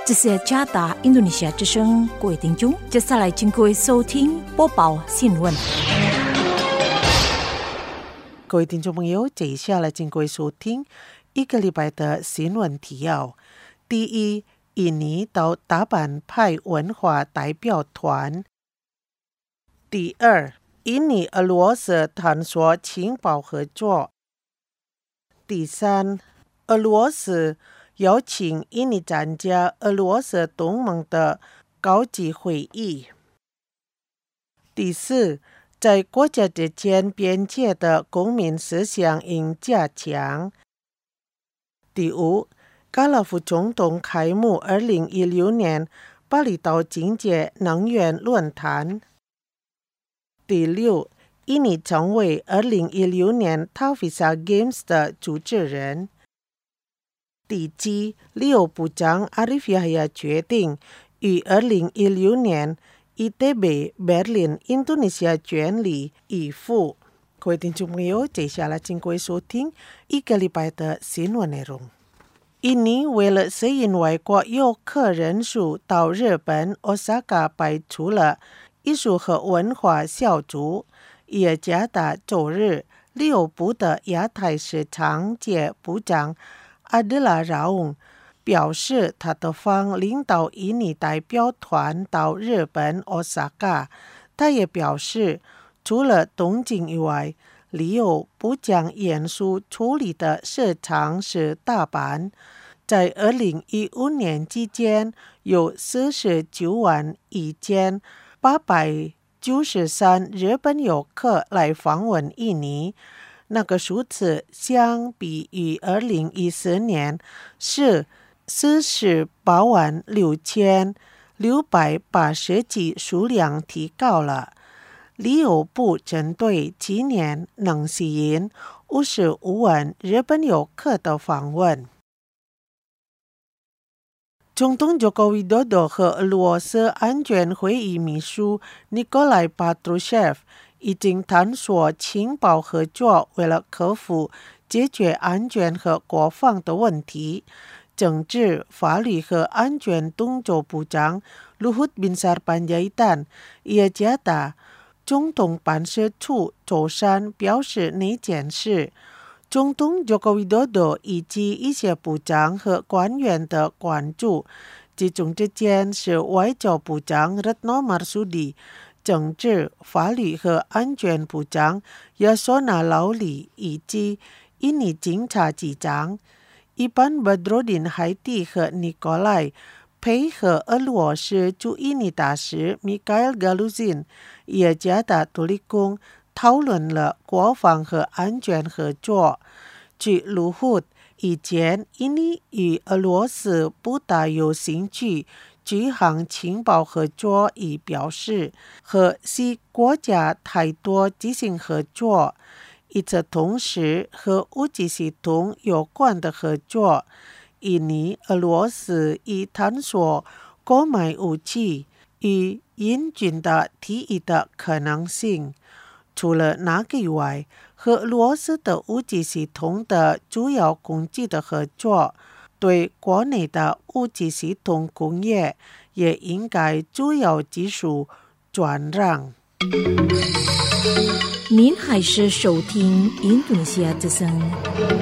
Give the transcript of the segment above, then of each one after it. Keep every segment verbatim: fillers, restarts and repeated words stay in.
这是加达印度尼西亚之声，各位听众，接下来请各位收听播报新闻。 各位听众朋友，接下来请各位收听一个礼拜的新闻提要。第一，印尼到大阪派文化代表团。第二，印尼俄罗斯探索情报合作。第三，俄罗斯邀请印尼参加俄罗斯东盟的高级会议。第四，在国家之间边界的公民思想应加强。第五，卡拉夫总统开幕二零一六年巴厘岛经济能源论坛。第六，印尼成为二零一六年 Taufisa Games 的主持人。第七，旅游部长 Arif Yahya 决定于二零一六年E T B Berlin 印度尼西亚全力以赴。各位听众朋友，接下来请各位收听一个礼拜的新闻内容。印尼为了吸引外国游客人数到日本 Osaka 派出了艺术和文化小组。耶加达周日，旅游部的亚太市场界部长阿德拉饶翁表示，他的方领导印尼代表团到日本 Osaka。 他也表示，除了东京以外，旅游部将严肃处理的市场是大阪。在二零一五年期间，有四十九万一千八百九十三日本游客来访问印尼。那个数字相比于二零一四年是四十八万六千六百八十几，数量提高了。旅游部针对今年能吸引五十五万日本游客的访问。总统佐科维多多和俄罗斯安全会议秘书尼古拉巴图谢夫已经探索情报合作，为了克服解决安全和国防的问题。政治、法律和安全动作部长卢胡特宾萨尔班加伊丹耶加达总统办事处周三表示那件事。总统佐科维多多以及一些部长和官员的关注，其中之间是外交部长 Retno Marsudi、政治、法律和安全部长 Yasona Lawli 以及印尼警察局长伊班 Badrodin 海蒂和尼古拉配合俄罗斯驻印尼大使 Mikhail Galuzin 也加大独立宫讨论了国防和安全合作。据卢胡特，以前印尼与俄罗斯不大有兴趣举行情报合作，已表示和西国家太多进行合作。与此同时，和武器系统有关的合作，印尼、俄罗斯已探索购买武器与印军的提议的可能性。除了那个以外，和俄罗斯的武器系统的主要供给的合作，对国内的武器系统工业也应该主要技术转让。 您还是收听印度尼西亚之声。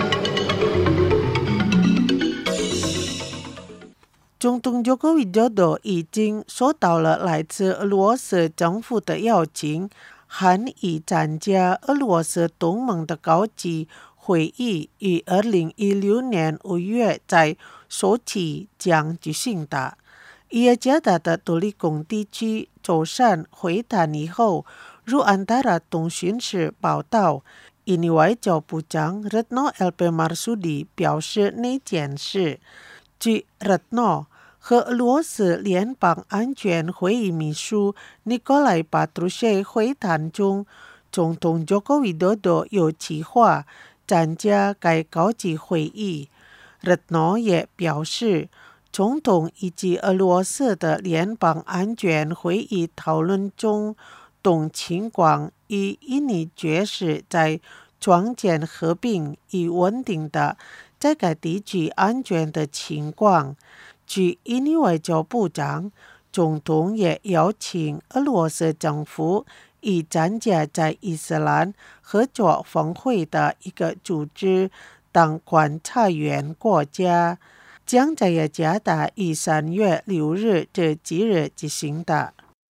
总统佐科维多多已经收到了来自俄罗斯政府的邀请，含意参加俄罗斯东盟的高级会议于二零一六年五月在索契将举行的。耶加达的独立宫地区周三会谈以后，如安达拉通讯社报道，印尼外交部长 Retno L P Marsudi 表示那件事。据 Retno，和俄罗斯联邦安全会议秘书尼古拉巴图谢会谈中，总统佐科维多多有计划参加该高级会议。Retno 也表示，总统以及俄罗斯的联邦安全会议讨论中，东情况与印尼确实在创建和平与稳定的在该地区安全的情况。 据印尼外交部长，总统也邀请俄罗斯政府以参加在伊斯兰合作峰会的一个组织当观察员国家，将在雅加达于三月六日这即日举行的。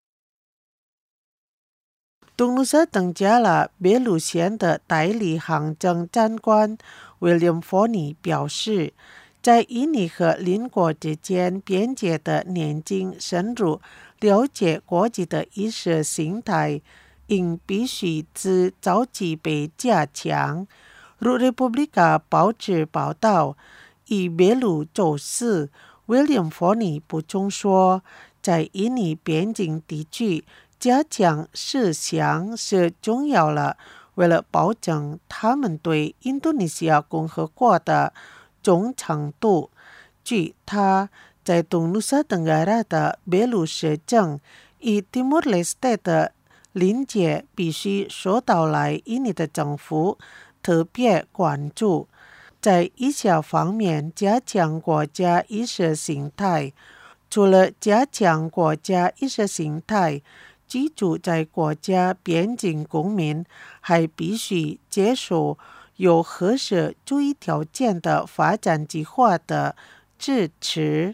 东努沙登加了别鲁县的代理行政长官 William Forney 表示，在印尼和邻国之间边界的年轻深入了解国际的意识形态，应必须自早期被加强。如 Republika 报纸报道，以别鲁周四 William Forney 补充说，在印尼边境地区加强思想是重要了，为了保证他们对印度尼西亚共和国的忠诚度。据他在东努沙登加拉的别鲁市政与 Timor-Leste 的邻界必须受到来印尼的政府特别关注，在以下方面加强国家意识形态。除了加强国家意识形态，居住在国家边境公民还必须接受有合适注意条件的发展计划的支持。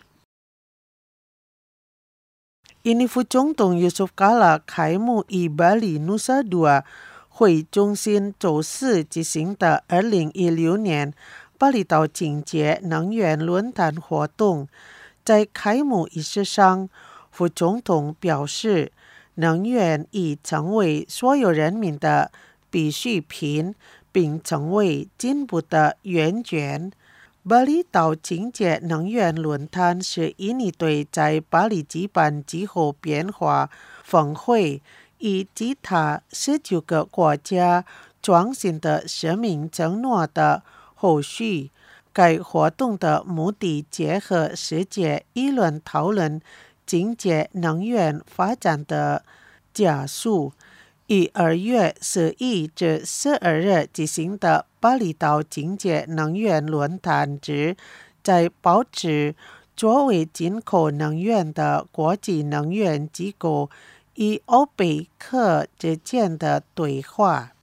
印尼副总统 Yusuf Kala 开幕于巴黎 Nusa Dua 会中心周四举行的二零一六年巴厘岛清洁能源论坛活动。在开幕仪式上，副总统表示，能源已成为所有人民的必需品，并成为进步的源泉。巴厘岛清洁能源论坛是印尼对在巴黎举办气候变化峰会以及他十九个国家创新的生命承诺的后续。该活动的目的结合世界议论讨论清洁能源发展的加速。于二月十一至十二日举行的巴厘岛清洁能源论坛之在保持作为进口能源的国际能源机构与欧佩克之间的对话。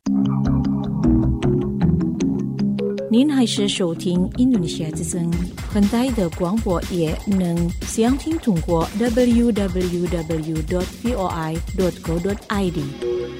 您还是收听印度尼西亚之声，很大的广播也能详听通过 double u double u double u dot voi dot co dot i d。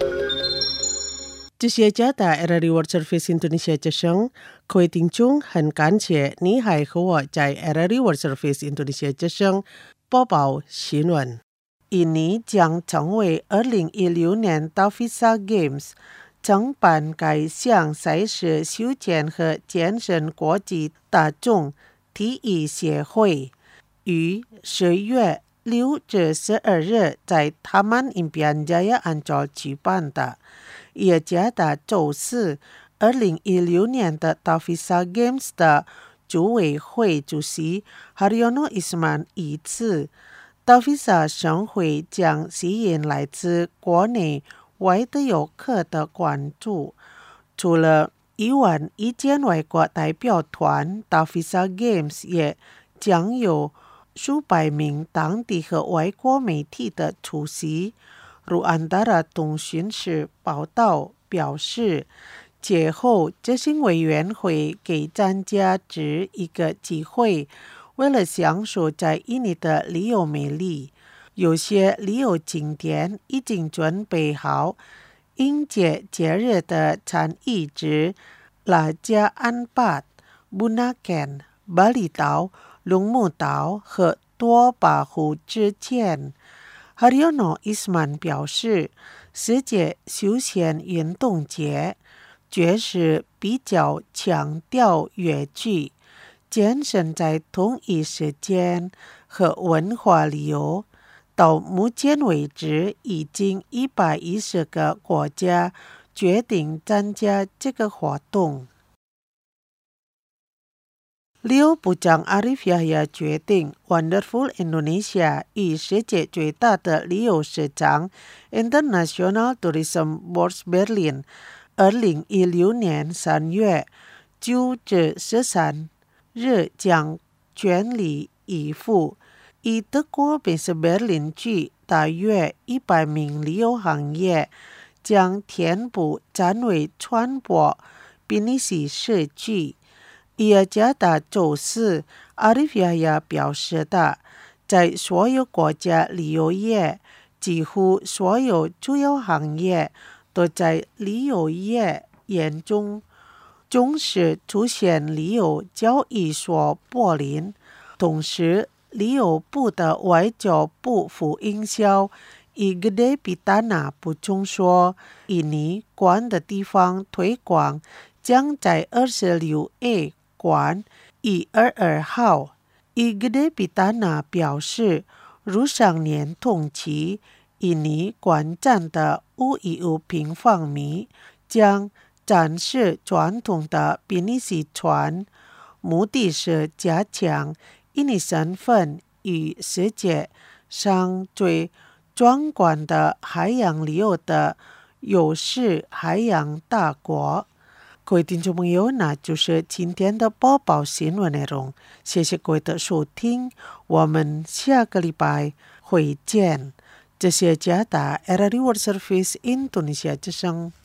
这些家的 R R I World Service Indonesia 之声，各位听众，很感谢你还和我在 R R I World Service Indonesia 之声播报新闻。印尼将成为二零一六年 Tavisa Games承办该项赛事休闲和健身国际大众体育协会于十月六至十二日在塔曼印比安加亚安州举办的。也加达周四二零一六年的 Tavisa Games 的组委会主席 Haryono Isman 一次 Tavisa 盛会将吸引来自国内外的游客的关注。除了一万一千外国代表团 Tavisa Games 也将有数百名当地和外国媒体的出席。如安达拉通讯社报道表示，节后执行委员会给参加者一个机会，为了享受在印尼的旅游魅力，有些旅游景点已经准备好迎接节日的参与者。拉加安巴、布纳肯、巴厘岛、龙目岛和多巴湖之间。Haryono Isman 表示，世界休闲运动节确实比较强调乐趣、健身在同一时间和文化旅游。到目前为止，已经一百一十个国家决定参加这个活动。旅游部长 Arif Yahya 决定 Wonderful Indonesia 与世界最大的旅游市场 International Tourism Board Berlin 二零一六年三月九至十三日将全力以赴。以德国北斯伯林距大约一百名旅游行业将填补暂未传播比利时社区。耶加达周四阿里维亚表示的，在所有国家旅游业，几乎所有主要行业都在旅游业严重中时出现旅游交易所柏林。同时旅游部的外交部副营销伊格德比达纳补充说，印尼馆的地方推广将在二十六 A 馆一百二十二号。伊格德比达纳表示，如上年同期，印尼馆站的五十一平方米将展示传统的比利时船，目的是加强印尼身份与世界上最壮观的海洋旅游的优势海洋大国。各位听众朋友，那就是今天的播报新闻内容，谢谢各位的收听，我们下个礼拜会见。这是加拿大 R R I World Service Indonesia 之声。